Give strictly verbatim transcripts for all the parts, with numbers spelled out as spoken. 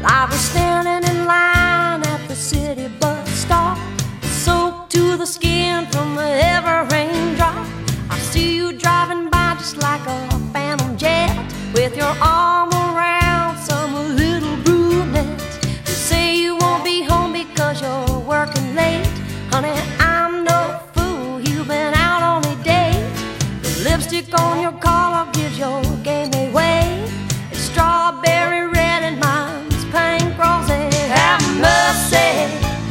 I was standing in line at the city bus stop, soaked to the skin from the every raindrop. I see you driving by just like a phantom jet, with your arm around some little brunette. You say you won't be home because you're working late. Honey, I'm no fool, you've been out on a date. The lipstick on your collar gives your game away. It's strawberry red and mine's pink rosé. Have mercy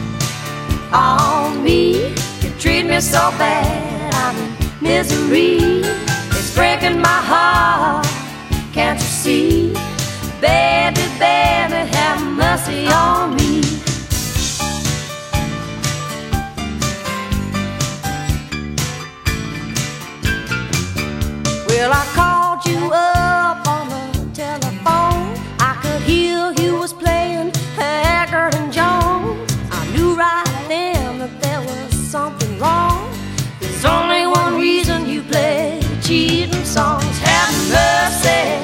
on me, you treat me so bad, I'm in misery. It's breaking my heart, can't you see? Baby, baby, have mercy on me. Well, I called you up on the telephone. I could hear you was playing Haggard and Jones. I knew right then that there was something wrong. There's only one reason you play cheating songs. Have mercy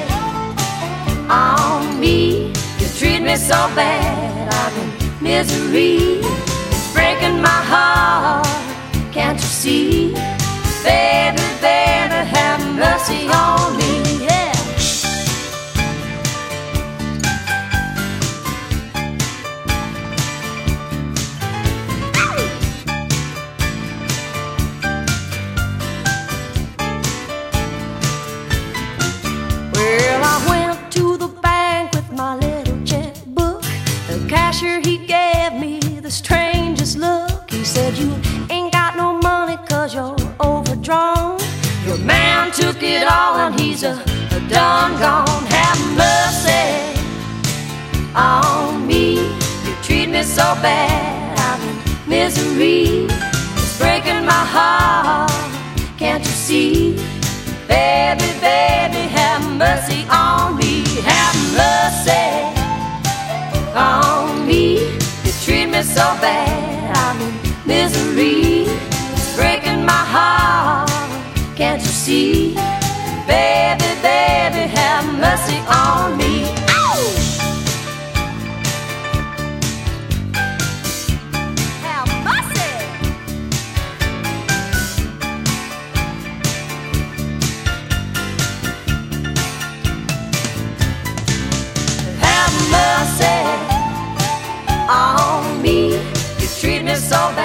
on me, you treat me so bad, I'm in misery. It's breaking my heart, can't you see? Baby, baby, have mercy on me, yeah. Well, I went to the bank with my little checkbook. The cashier, he gave me the strangest look. He said, you ain't got no money cause you're overdrawn. Your man took it all and he's a, a done gone. Have mercy on me, you treat me so bad, I'm in misery. It's breaking my heart, can't you see? Baby, baby, have mercy on me. Have mercy on me, you treat me so bad, I'm in misery. It's breaking my heart, can't you see? Baby, baby, have mercy on me. Ow! Have mercy. Have mercy on me, you treat me so bad.